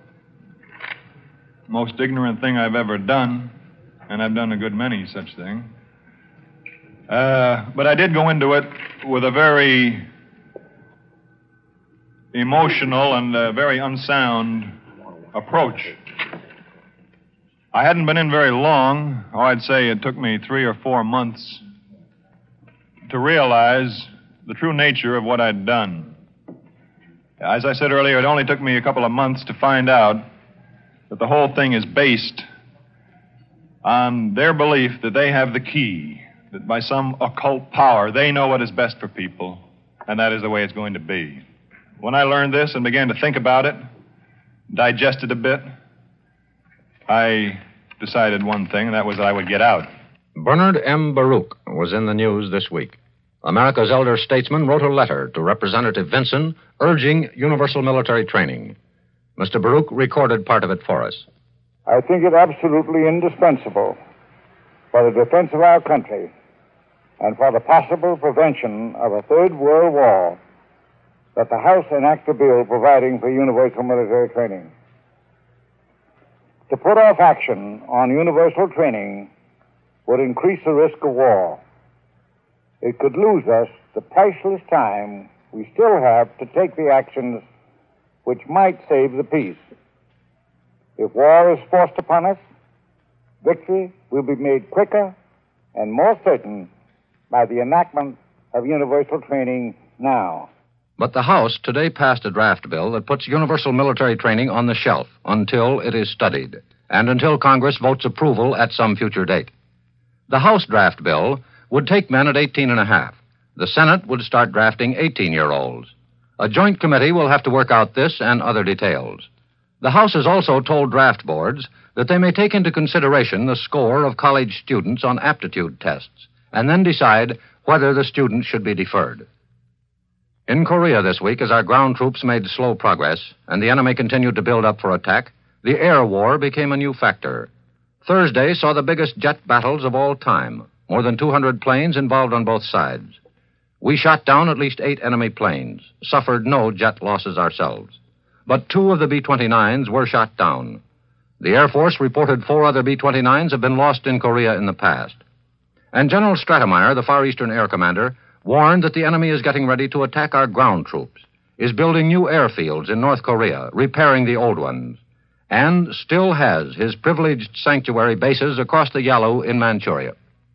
most ignorant thing I've ever done, and I've done a good many such things. Uh, but I did go into it with a very emotional and uh, very unsound approach. I hadn't been in very long. Oh, I'd say it took me three or four months to realize the true nature of what I'd done. As I said earlier, it only took me a couple of months to find out that the whole thing is based on their belief that they have the key, that by some occult power they know what is best for people, and that is the way it's going to be. When I learned this and began to think about it, digest it a bit, I decided one thing, and that was that I would get out. Bernard M. Baruch was in the news this week. America's elder statesman wrote a letter to Representative Vinson urging universal military training. Mister Baruch recorded part of it for us. I think it absolutely indispensable for the defense of our country and for the possible prevention of a third world war, that the House enact a bill providing for universal military training. To put off action on universal training would increase the risk of war. It could lose us the priceless time we still have to take the actions which might save the peace. If war is forced upon us, victory will be made quicker and more certain by the enactment of universal training now. But the House today passed a draft bill that puts universal military training on the shelf until it is studied and until Congress votes approval at some future date. The House draft bill would take men at eighteen and a half. The Senate would start drafting eighteen-year-olds. A joint committee will have to work out this and other details. The House has also told draft boards that they may take into consideration the score of college students on aptitude tests and then decide whether the student should be deferred. In Korea this week, as our ground troops made slow progress and the enemy continued to build up for attack, the air war became a new factor. Thursday saw the biggest jet battles of all time, more than two hundred planes involved on both sides. We shot down at least eight enemy planes, suffered no jet losses ourselves. But two of the B twenty-nines were shot down. The Air Force reported four other B twenty-nines have been lost in Korea in the past. And General Stratemeyer, the Far Eastern Air Commander, warned that the enemy is getting ready to attack our ground troops, is building new airfields in North Korea, repairing the old ones, and still has his privileged sanctuary bases across the Yalu in Manchuria.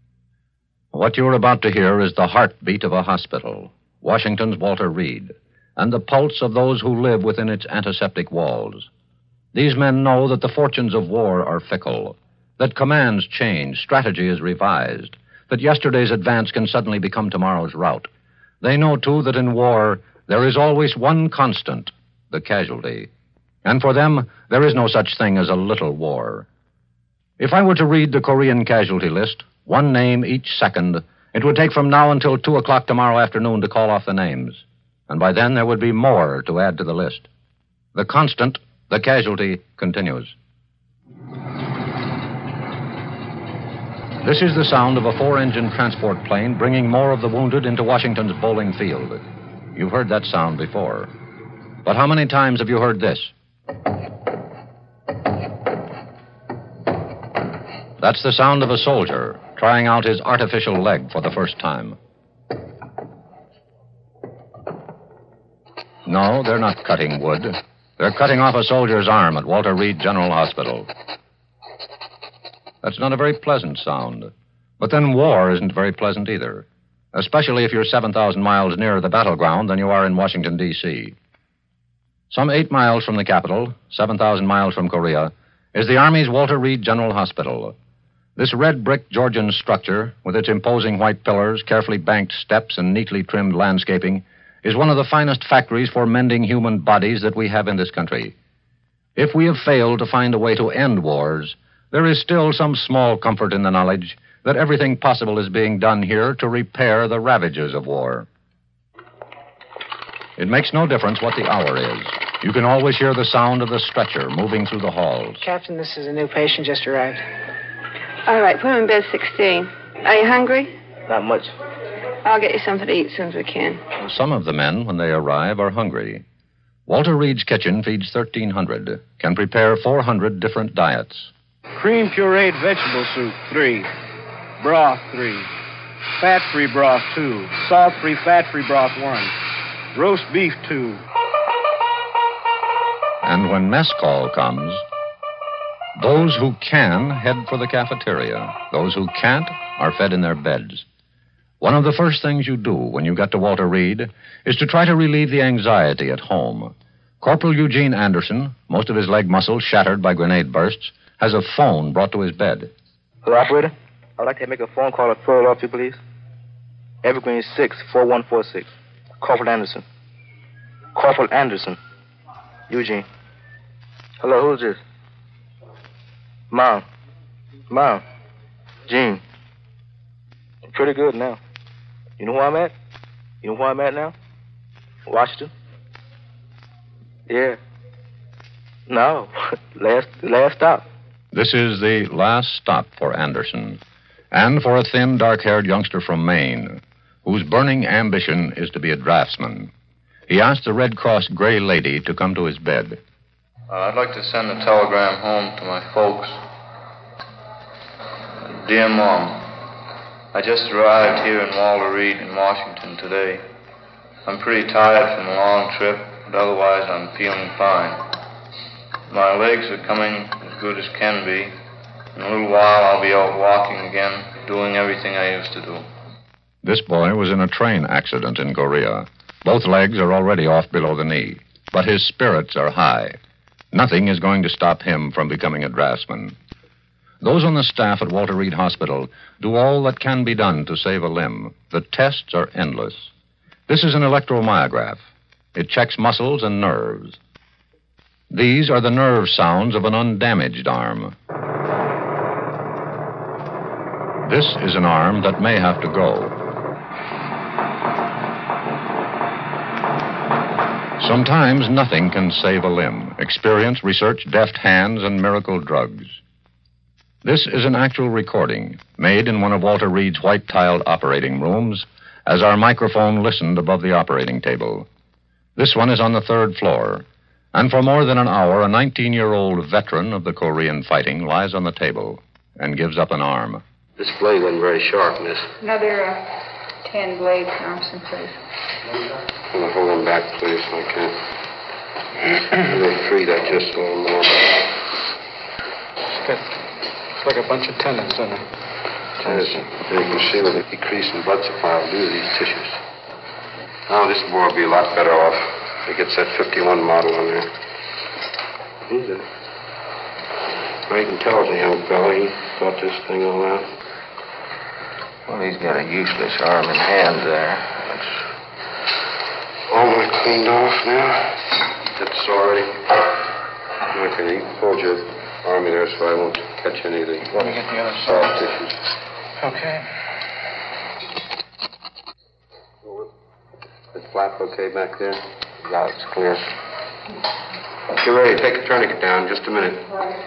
What you're about to hear is the heartbeat of a hospital, Washington's Walter Reed, and the pulse of those who live within its antiseptic walls. These men know that the fortunes of war are fickle, that commands change, strategy is revised, that yesterday's advance can suddenly become tomorrow's rout. They know, too, that in war there is always one constant, the casualty. And for them, there is no such thing as a little war. If I were to read the Korean casualty list, one name each second, it would take from now until two o'clock tomorrow afternoon to call off the names. And by then there would be more to add to the list. The constant, the casualty, continues. This is the sound of a four-engine transport plane bringing more of the wounded into Washington's bowling field. You've heard that sound before. But how many times have you heard this? That's the sound of a soldier trying out his artificial leg for the first time. No, they're not cutting wood. They're cutting off a soldier's arm at Walter Reed General Hospital. That's not a very pleasant sound. But then war isn't very pleasant either, especially if you're seven thousand miles nearer the battleground than you are in Washington, D C Some eight miles from the capital, seven thousand miles from Korea, is the Army's Walter Reed General Hospital. This red brick Georgian structure, with its imposing white pillars, carefully banked steps, and neatly trimmed landscaping, is one of the finest factories for mending human bodies that we have in this country. If we have failed to find a way to end wars, there is still some small comfort in the knowledge that everything possible is being done here to repair the ravages of war. It makes no difference what the hour is. You can always hear the sound of the stretcher moving through the halls. Captain, this is a new patient just arrived. All right, put him in bed sixteen. Are you hungry? Not much. I'll get you something to eat as soon as we can. Some of the men, when they arrive, are hungry. Walter Reed's kitchen feeds thirteen hundred, can prepare four hundred different diets. Cream pureed vegetable soup, three. Broth, three. Fat-free broth, two. Salt-free, fat-free broth, one. Roast beef, two. And when mess call comes, those who can head for the cafeteria. Those who can't are fed in their beds. One of the first things you do when you get to Walter Reed is to try to relieve the anxiety at home. Corporal Eugene Anderson, most of his leg muscles shattered by grenade bursts, has a phone brought to his bed. Hello, operator. I'd like to make a phone call to Philadelphia, please. Evergreen six four one four six. Corporal Anderson. Corporal Anderson. Eugene. Hello, who's this? Mom. Mom. Gene. I'm pretty good now. You know where I'm at? You know where I'm at now? Washington. Yeah. No. last last stop. This is the last stop for Anderson. and for a thin, dark-haired youngster from Maine, whose burning ambition is to be a draftsman. He asked the Red Cross gray lady to come to his bed. Uh, I'd like to send a telegram home to my folks. Dear Mom, I just arrived here in Walter Reed in Washington today. I'm pretty tired from a long trip, but otherwise I'm feeling fine. My legs are coming as good as can be. In a little while I'll be out walking again, doing everything I used to do. This boy was in a train accident in Korea. Both legs are already off below the knee, but his spirits are high. Nothing is going to stop him from becoming a draftsman. Those on the staff at Walter Reed Hospital do all that can be done to save a limb. The tests are endless. This is an electromyograph. It checks muscles and nerves. These are the nerve sounds of an undamaged arm. This is an arm that may have to go. Sometimes nothing can save a limb. Experience, research, deft hands, and miracle drugs. This is an actual recording made in one of Walter Reed's white-tiled operating rooms as our microphone listened above the operating table. This one is on the third floor, and for more than an hour, a nineteen-year-old veteran of the Korean fighting lies on the table and gives up an arm. This blade wasn't very sharp, miss. Another uh, ten blades, Thompson, please. I'm gonna hold them back, please, if I can. We'll free that just a little more. It's got, it's like a bunch of tendons in it. Yes, you can see what a decrease in blood supply will do to these tissues. Now, this boy will be a lot better off if he gets that fifty-one model on there. He's a... I can tell it's a young fellow. He thought this thing all out. Well, he's got a useless arm and hand there. It's all cleaned off now. That's already. Okay, you can hold your arm in there so I won't catch any of the. Let me get the other soft side. tissues. Okay. Is flap okay back there? Yeah, it's clear. Get ready. Take the tourniquet down. Just a minute.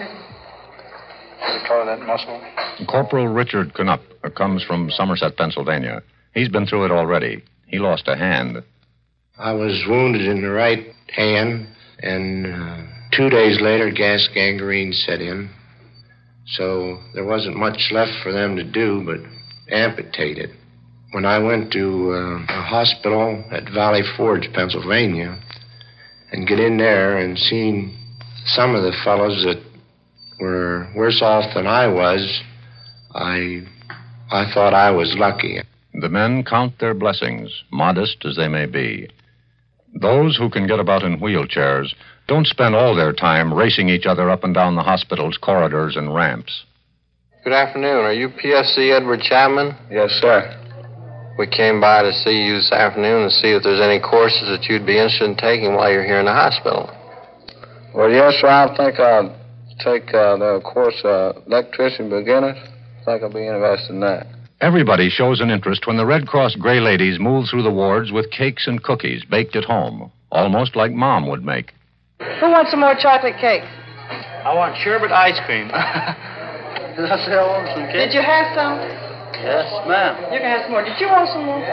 The color of that muscle. Corporal Richard Knupp comes from Somerset, Pennsylvania. He's been through it already. He lost a hand. I was wounded in the right hand, and uh, two days later, gas gangrene set in. So there wasn't much left for them to do but amputate it. When I went to uh, a hospital at Valley Forge, Pennsylvania, and get in there and seen some of the fellows that were worse off than I was, I, I thought I was lucky. The men count their blessings, modest as they may be. Those who can get about in wheelchairs don't spend all their time racing each other up and down the hospital's corridors and ramps. Good afternoon. Are you P S C Edward Chapman? Yes, sir. We came by to see you this afternoon to see if there's any courses that you'd be interested in taking while you're here in the hospital. Well, yes, sir. I think I'll take uh, the course, uh, electrician beginners. I think I'll be interested in that. Everybody shows an interest when the Red Cross Gray Ladies move through the wards with cakes and cookies baked at home, almost like Mom would make. Who wants some more chocolate cake? I want sherbet ice cream. Did I say I want some cake? Did you have some? Yes, ma'am. You can have some more. Did you want some more?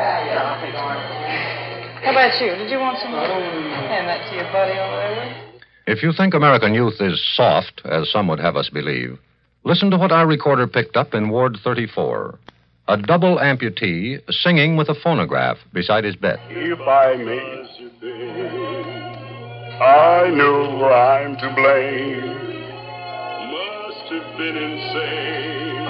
How about you? Did you want some more? Hand that to your buddy over there. If you think American youth is soft, as some would have us believe, listen to what our recorder picked up in Ward thirty-four. A double amputee singing with a phonograph beside his bed. If I may, I know I'm to blame. Must have been insane.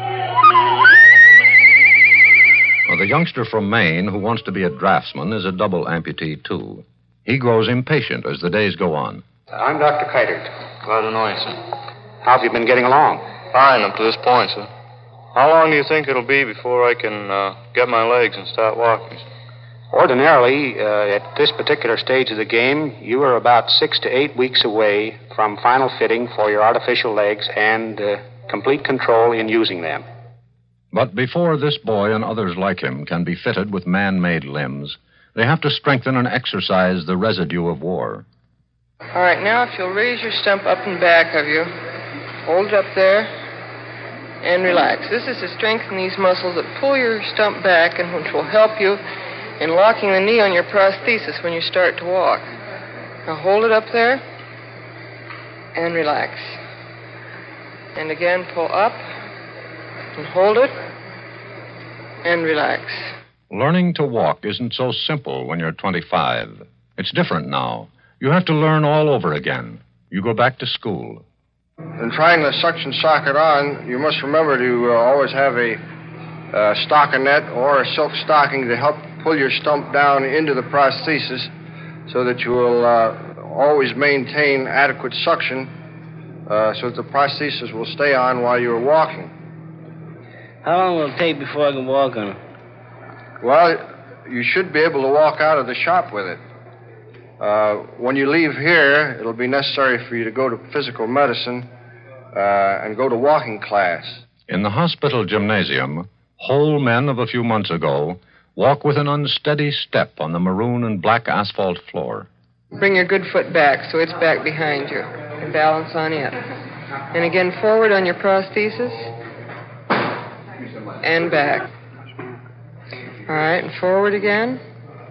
Well, the youngster from Maine who wants to be a draftsman is a double amputee, too. He grows impatient as the days go on. I'm Doctor Keitert. Glad to know you, sir. How have you been getting along? Fine up to this point, sir. How long do you think it'll be before I can uh, get my legs and start walking? Ordinarily, uh, at this particular stage of the game, you are about six to eight weeks away from final fitting for your artificial legs and uh, complete control in using them. But before this boy and others like him can be fitted with man-made limbs, they have to strengthen and exercise the residue of war. All right, now if you'll raise your stump up and back of you, hold it up there, and relax. This is to strengthen these muscles that pull your stump back and which will help you in locking the knee on your prosthesis when you start to walk. Now hold it up there and relax. And again, pull up and hold it and relax. Learning to walk isn't so simple when you're twenty-five. It's different now. You have to learn all over again. You go back to school. In trying the suction socket on, you must remember to uh, always have a uh, stockinette or a silk stocking to help pull your stump down into the prosthesis so that you will uh, always maintain adequate suction uh, so that the prosthesis will stay on while you're walking. How long will it take before I can walk on it? Well, you should be able to walk out of the shop with it. Uh, when you leave here, it'll be necessary for you to go to physical medicine uh, and go to walking class. In the hospital gymnasium, whole men of a few months ago walk with an unsteady step on the maroon and black asphalt floor. Bring your good foot back so it's back behind you and balance on it. And again, forward on your prosthesis and back. All right, and forward again.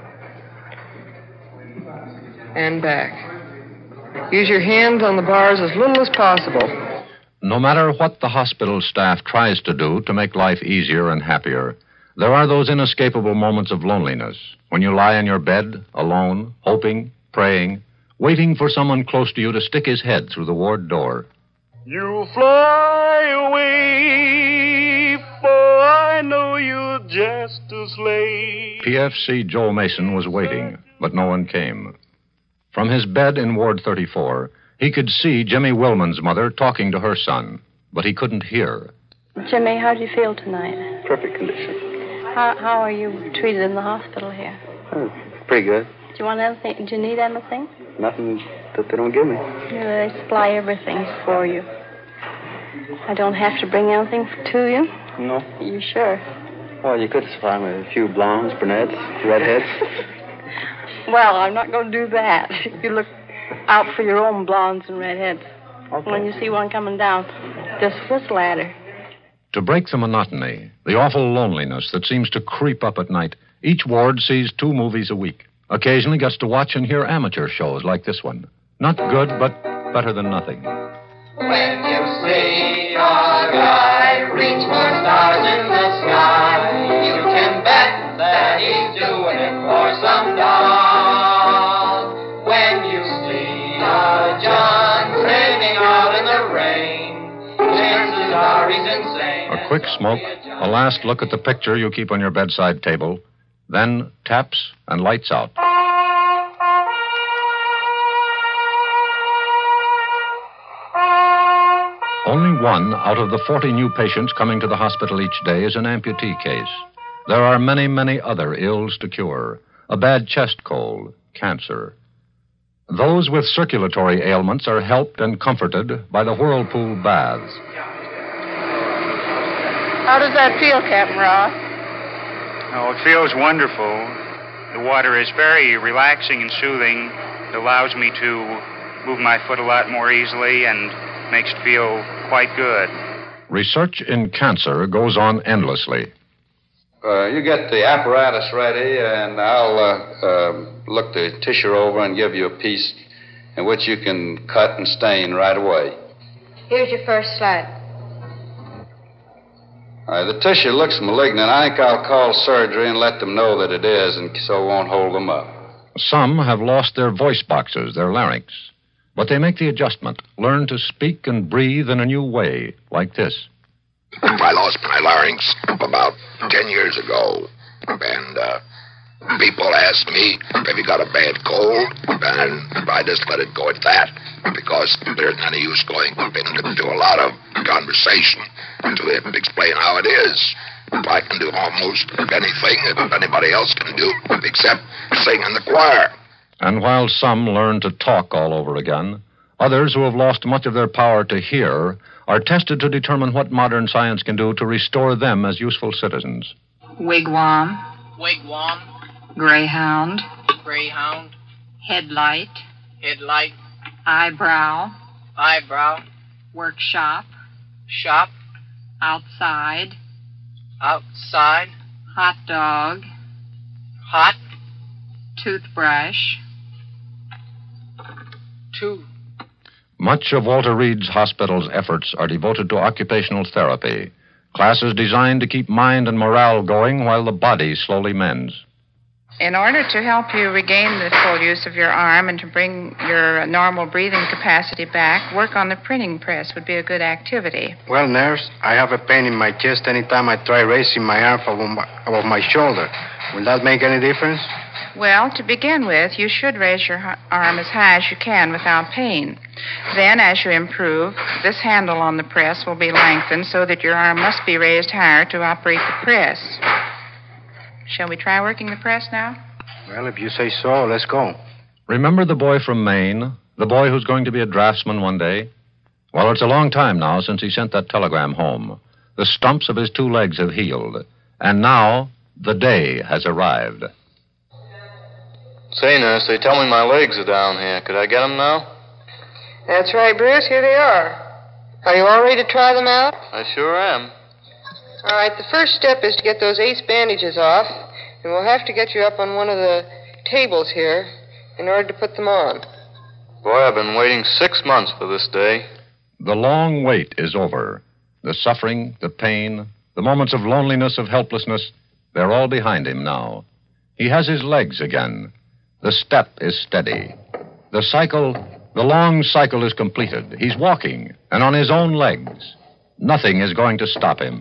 And back. Use your hands on the bars as little as possible. No matter what the hospital staff tries to do to make life easier and happier, there are those inescapable moments of loneliness when you lie in your bed, alone, hoping, praying, waiting for someone close to you to stick his head through the ward door. You'll fly away, for I know you're just a slave. P F C Joe Mason was waiting, but no one came. From his bed in Ward thirty-four, he could see Jimmy Willman's mother talking to her son, but he couldn't hear. Jimmy, how do you feel tonight? Perfect condition. How how are you treated in the hospital here? Oh, pretty good. Do you want anything? Do you need anything? Nothing that they don't give me. Yeah, they supply everything for you. I don't have to bring anything to you? No. Are you sure? Well, you could supply me with a few blondes, brunettes, redheads. Well, I'm not going to do that. You look out for your own blondes and redheads. Okay. When you see one coming down, just whistle at her. To break the monotony, the awful loneliness that seems to creep up at night, each ward sees two movies a week. Occasionally gets to watch and hear amateur shows like this one. Not good, but better than nothing. When you see a guy reach for stars in the sky, you can bet that he's doing it for some doll. When you see a John sailing out in the rain, chances are he's insane. A quick smoke, a last look at the picture you keep on your bedside table, then taps and lights out. Only one out of the forty new patients coming to the hospital each day is an amputee case. There are many, many other ills to cure. A bad chest cold, cancer. Those with circulatory ailments are helped and comforted by the whirlpool baths. How does that feel, Captain Ross? Oh, it feels wonderful. The water is very relaxing and soothing. It allows me to move my foot a lot more easily and makes it feel quite good. Research in cancer goes on endlessly. Uh, you get the apparatus ready, and I'll uh, uh, look the tissue over and give you a piece in which you can cut and stain right away. Here's your first slide. Uh, the tissue looks malignant. I think I'll call surgery and let them know that it is, and so it won't hold them up. Some have lost their voice boxes, their larynx. But they make the adjustment, learn to speak and breathe in a new way, like this. I lost my larynx about ten years ago, and uh, people ask me, have you got a bad cold? And I just let it go at that, because there's any use going into a lot of conversation to explain how it is. I can do almost anything that anybody else can do, except sing in the choir. And while some learn to talk all over again, others who have lost much of their power to hear are tested to determine what modern science can do to restore them as useful citizens. Wigwam. Wigwam. Greyhound. Greyhound. Headlight. Headlight. Eyebrow. Eyebrow. Workshop. Shop. Outside. Outside. Hot dog. Hot. Toothbrush. Two. Much of Walter Reed's hospital's efforts are devoted to occupational therapy, classes designed to keep mind and morale going while the body slowly mends. In order to help you regain the full use of your arm and to bring your normal breathing capacity back, work on the printing press would be a good activity. Well, nurse, I have a pain in my chest anytime I try raising my arm above my, above my shoulder. Will that make any difference? Well, to begin with, you should raise your h- arm as high as you can without pain. Then, as you improve, this handle on the press will be lengthened so that your arm must be raised higher to operate the press. Shall we try working the press now? Well, if you say so, let's go. Remember the boy from Maine? The boy who's going to be a draftsman one day? Well, it's a long time now since he sent that telegram home. The stumps of his two legs have healed. And now, the day has arrived. Say, nurse, they tell me my legs are down here. Could I get them now? That's right, Bruce. Here they are. Are you all ready to try them out? I sure am. All right, the first step is to get those ace bandages off, and we'll have to get you up on one of the tables here in order to put them on. Boy, I've been waiting six months for this day. The long wait is over. The suffering, the pain, the moments of loneliness, of helplessness, they're all behind him now. He has his legs again. The step is steady. The cycle, the long cycle is completed. He's walking, and on his own legs. Nothing is going to stop him.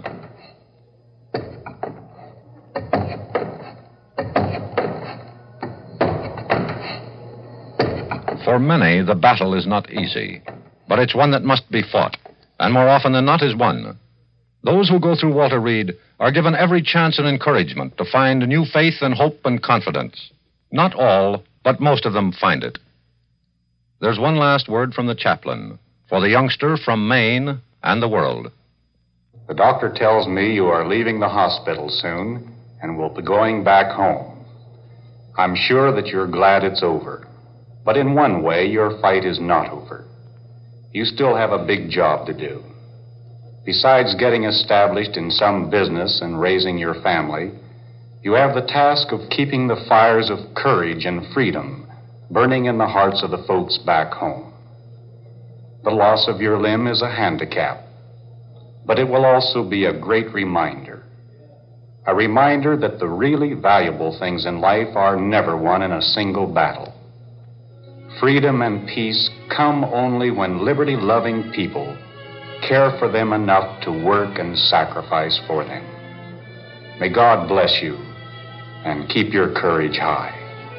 For many, the battle is not easy, but it's one that must be fought, and more often than not is won. Those who go through Walter Reed are given every chance and encouragement to find new faith and hope and confidence. Not all, but most of them find it. There's one last word from the chaplain for the youngster from Maine and the world. The doctor tells me you are leaving the hospital soon and will be going back home. I'm sure that you're glad it's over. But in one way, your fight is not over. You still have a big job to do. Besides getting established in some business and raising your family, you have the task of keeping the fires of courage and freedom burning in the hearts of the folks back home. The loss of your limb is a handicap, but it will also be a great reminder. A reminder that the really valuable things in life are never won in a single battle. Freedom and peace come only when liberty-loving people care for them enough to work and sacrifice for them. May God bless you and keep your courage high.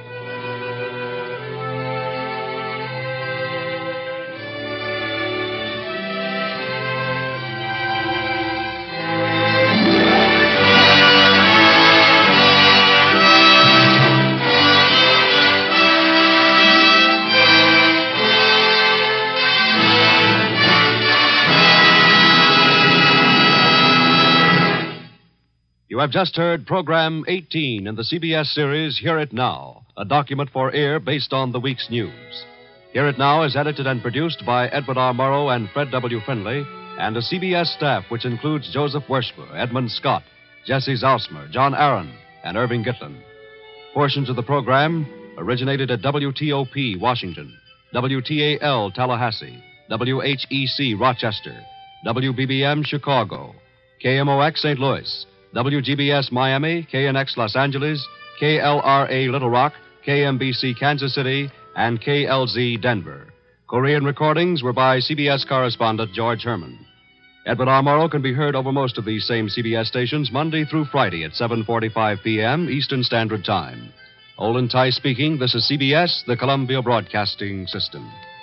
You have just heard Program eighteen in the C B S series Hear It Now, a document for ear based on the week's news. Hear It Now is edited and produced by Edward R. Murrow and Fred W. Finley, and a C B S staff which includes Joseph Wershber, Edmund Scott, Jesse Zausmer, John Aaron, and Irving Gitlin. Portions of the program originated at W T O P, Washington, W T A L, Tallahassee, W H E C, Rochester, W B B M, Chicago, K M O X, Saint Louis, W G B S Miami, K N X Los Angeles, K L R A Little Rock, K M B C Kansas City, and K L Z Denver. Korean recordings were by C B S correspondent George Herman. Edward R. Murrow can be heard over most of these same C B S stations Monday through Friday at seven forty-five p.m. Eastern Standard Time. Olin Ty speaking. This is C B S, the Columbia Broadcasting System.